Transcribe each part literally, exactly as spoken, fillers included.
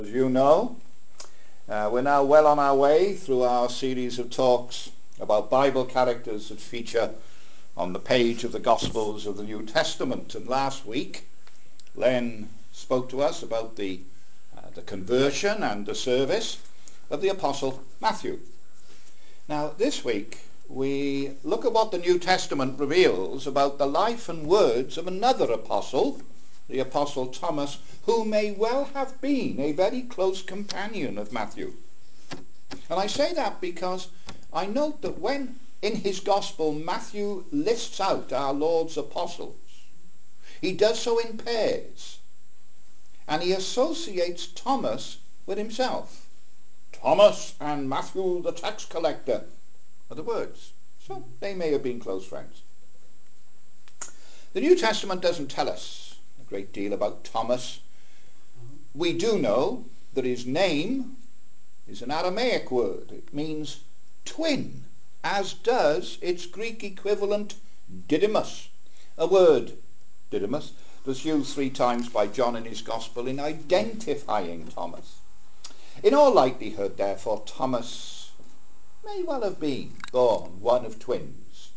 As you know, uh, we're now well on our way through our series of talks about Bible characters that feature on the page of the Gospels of the New Testament. And last week, Len spoke to us about the, uh, the conversion and the service of the Apostle Matthew. Now, this week, we look at what the New Testament reveals about the life and words of another apostle, the Apostle Thomas, who may well have been a very close companion of Matthew. And I say that because I note that when in his Gospel Matthew lists out our Lord's apostles, he does so in pairs, and he associates Thomas with himself. Thomas and Matthew the tax collector are the words. So they may have been close friends. The New Testament doesn't tell us a great deal about Thomas. We do know that his name is an Aramaic word. It means twin, as does its Greek equivalent Didymus, a word, Didymus, that's used three times by John in his Gospel in identifying Thomas. In all likelihood, therefore, Thomas may well have been born one of twins.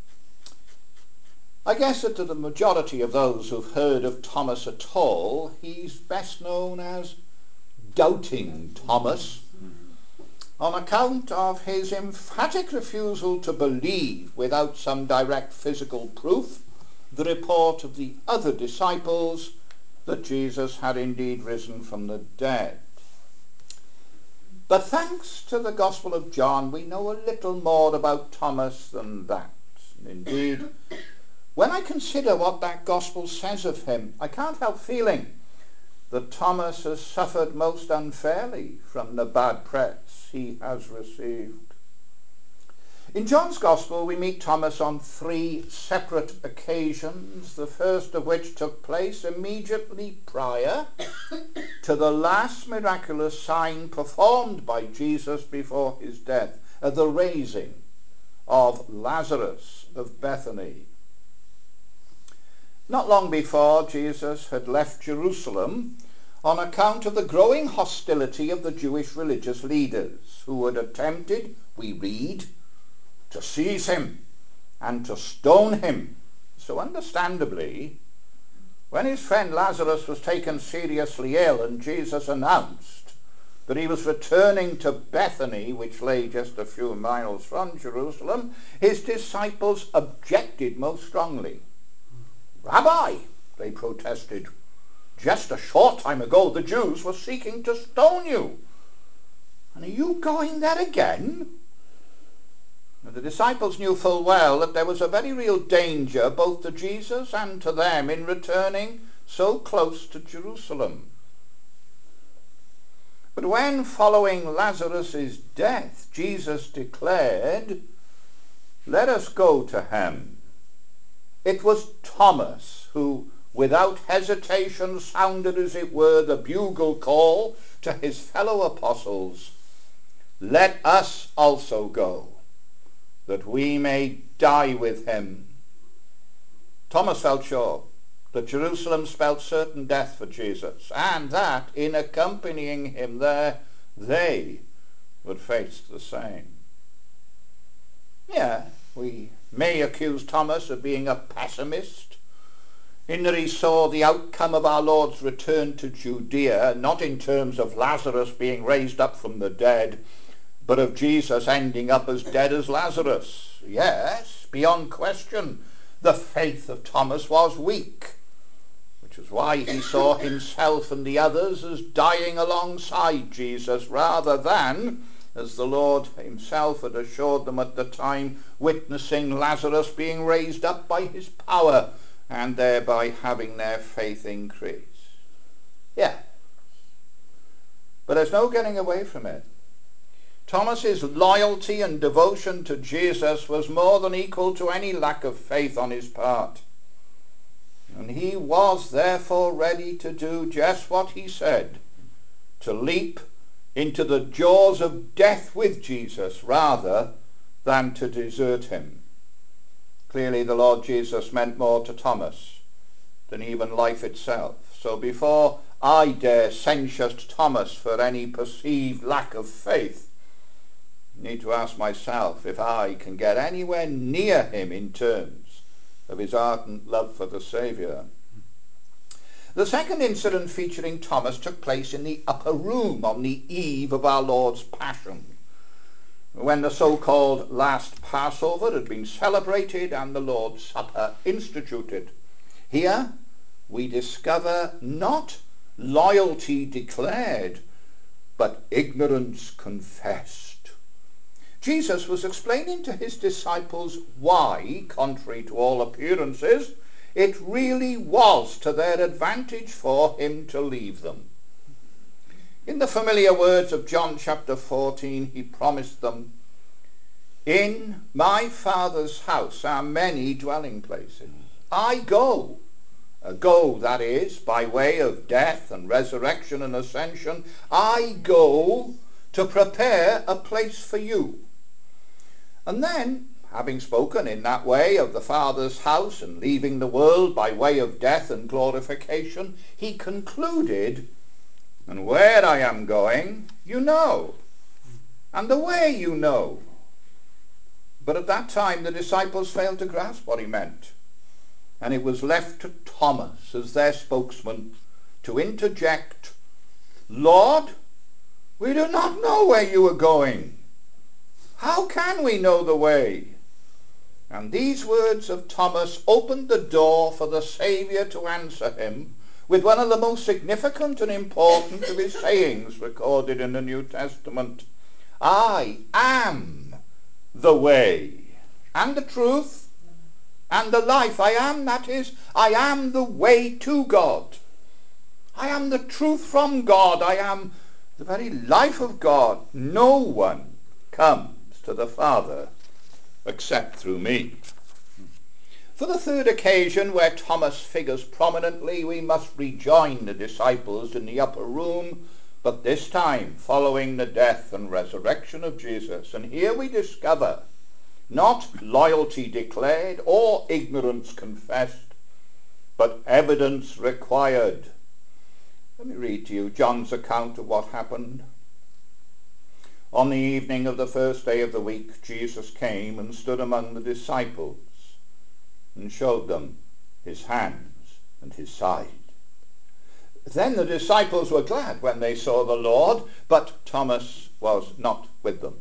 I guess that to the majority of those who've heard of Thomas at all, he's best known as Doubting Thomas, on account of his emphatic refusal to believe without some direct physical proof the report of the other disciples that Jesus had indeed risen from the dead. But thanks to the Gospel of John, we know a little more about Thomas than that. And indeed, when I consider what that Gospel says of him, I can't help feeling that Thomas has suffered most unfairly from the bad press he has received. In John's Gospel, we meet Thomas on three separate occasions, the first of which took place immediately prior to the last miraculous sign performed by Jesus before his death, at the raising of Lazarus of Bethany. Not long before, Jesus had left Jerusalem on account of the growing hostility of the Jewish religious leaders who had attempted, we read, to seize him and to stone him. So understandably, when his friend Lazarus was taken seriously ill and Jesus announced that he was returning to Bethany, which lay just a few miles from Jerusalem, his disciples objected most strongly. Rabbi, they protested, just a short time ago the Jews were seeking to stone you. And are you going there again? And the disciples knew full well that there was a very real danger both to Jesus and to them in returning so close to Jerusalem. But when, following Lazarus' death, Jesus declared, "Let us go to him," it was Thomas who, without hesitation, sounded, as it were, the bugle call to his fellow apostles, "Let us also go, that we may die with him." Thomas felt sure that Jerusalem spelled certain death for Jesus, and that in accompanying him there, they would face the same. Yeah, we may accuse Thomas of being a pessimist, in that he saw the outcome of our Lord's return to Judea, not in terms of Lazarus being raised up from the dead, but of Jesus ending up as dead as Lazarus. Yes, beyond question, the faith of Thomas was weak, which is why he saw himself and the others as dying alongside Jesus, rather than, as the Lord himself had assured them at the time, witnessing Lazarus being raised up by his power, and thereby having their faith increase. Yeah. But there's no getting away from it. Thomas's loyalty and devotion to Jesus was more than equal to any lack of faith on his part. And he was therefore ready to do just what he said, to leap into the jaws of death with Jesus rather than to desert him. Clearly the Lord Jesus meant more to Thomas than even life itself. So before I dare censure Thomas for any perceived lack of faith, I need to ask myself if I can get anywhere near him in terms of his ardent love for the Saviour. The second incident featuring Thomas took place in the upper room on the eve of our Lord's Passion, when the so-called last Passover had been celebrated and the Lord's Supper instituted. Here we discover not loyalty declared, but ignorance confessed. Jesus was explaining to his disciples why, contrary to all appearances, it really was to their advantage for him to leave them. In the familiar words of John chapter fourteen, he promised them, "In my Father's house are many dwelling places. I go." Uh, go, that is, by way of death and resurrection and ascension. I go to prepare a place for you. And then, having spoken in that way of the Father's house and leaving the world by way of death and glorification, he concluded, "And where I am going, you know, and the way you know." But at that time the disciples failed to grasp what he meant, and it was left to Thomas as their spokesman to interject, "Lord, we do not know where you are going. How can we know the way?" And these words of Thomas opened the door for the Saviour to answer him with one of the most significant and important of his sayings recorded in the New Testament. "I am the way and the truth and the life." I am, that is, I am the way to God. I am the truth from God. I am the very life of God. No one comes to the Father except through me. For the third occasion where Thomas figures prominently, we must rejoin the disciples in the upper room, but this time following the death and resurrection of Jesus. And here we discover not loyalty declared or ignorance confessed, but evidence required. Let me read to you John's account of what happened. "On the evening of the first day of the week, Jesus came and stood among the disciples and showed them his hands and his side. Then the disciples were glad when they saw the Lord, but Thomas was not with them.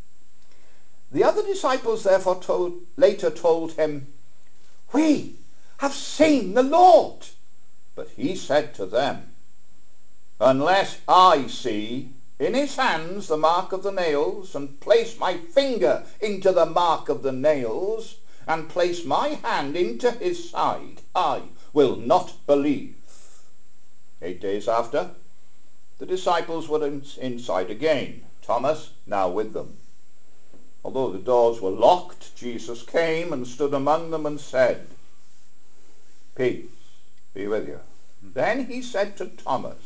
The other disciples therefore told, later told him, 'We have seen the Lord.' But he said to them, 'Unless I see in his hands the mark of the nails, and place my finger into the mark of the nails, and place my hand into his side, I will not believe.' Eight days after, the disciples were in, inside again, Thomas now with them. Although the doors were locked, Jesus came and stood among them and said, 'Peace be with you.' Then he said to Thomas,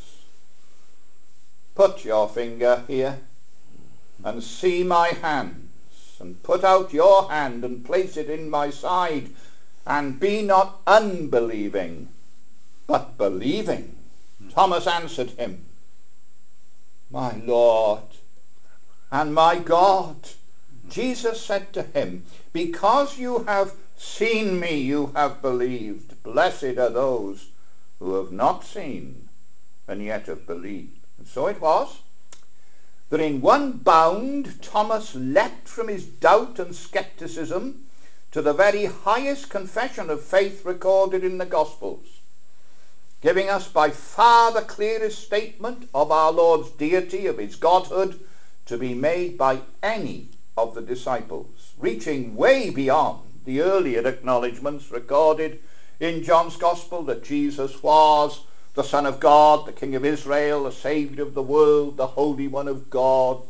'Put your finger here and see my hands, and put out your hand and place it in my side, and be not unbelieving, but believing.' Thomas answered him, 'My Lord and my God.' Jesus said to him, 'Because you have seen me, you have believed. Blessed are those who have not seen and yet have believed.' And so it was that in one bound Thomas leapt from his doubt and skepticism to the very highest confession of faith recorded in the Gospels, giving us by far the clearest statement of our Lord's deity, of his godhood, to be made by any of the disciples, reaching way beyond the earlier acknowledgments recorded in John's Gospel that Jesus was the Son of God, the King of Israel, the Saviour of the world, the Holy One of God.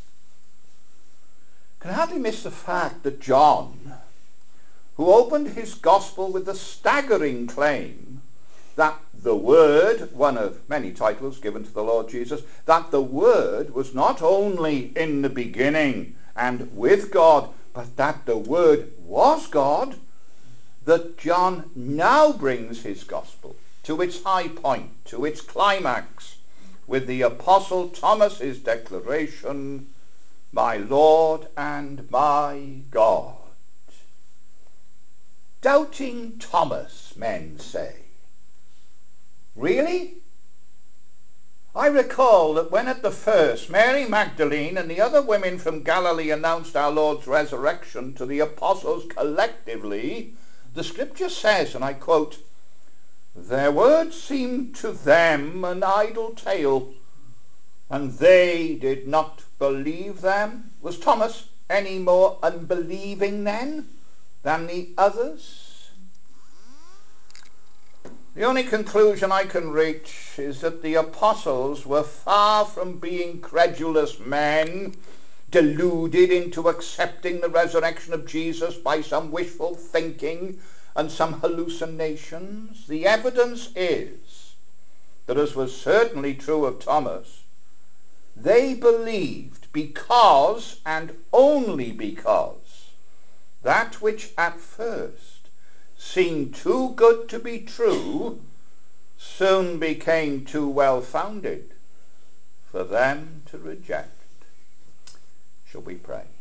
Can hardly miss the fact that John, who opened his Gospel with the staggering claim that the Word, one of many titles given to the Lord Jesus, that the Word was not only in the beginning and with God, but that the Word was God, that John now brings his Gospel to its high point, to its climax, with the Apostle Thomas's declaration, "My Lord and my God." Doubting Thomas, men say. Really? I recall that when at the first Mary Magdalene and the other women from Galilee announced our Lord's resurrection to the apostles collectively, the scripture says, and I quote, "Their words seemed to them an idle tale, and they did not believe them." Was Thomas any more unbelieving then than the others? The only conclusion I can reach is that the apostles were far from being credulous men, deluded into accepting the resurrection of Jesus by some wishful thinking and some hallucinations. The evidence is that, as was certainly true of Thomas, they believed because, and only because, that which at first seemed too good to be true soon became too well founded for them to reject. Shall we pray?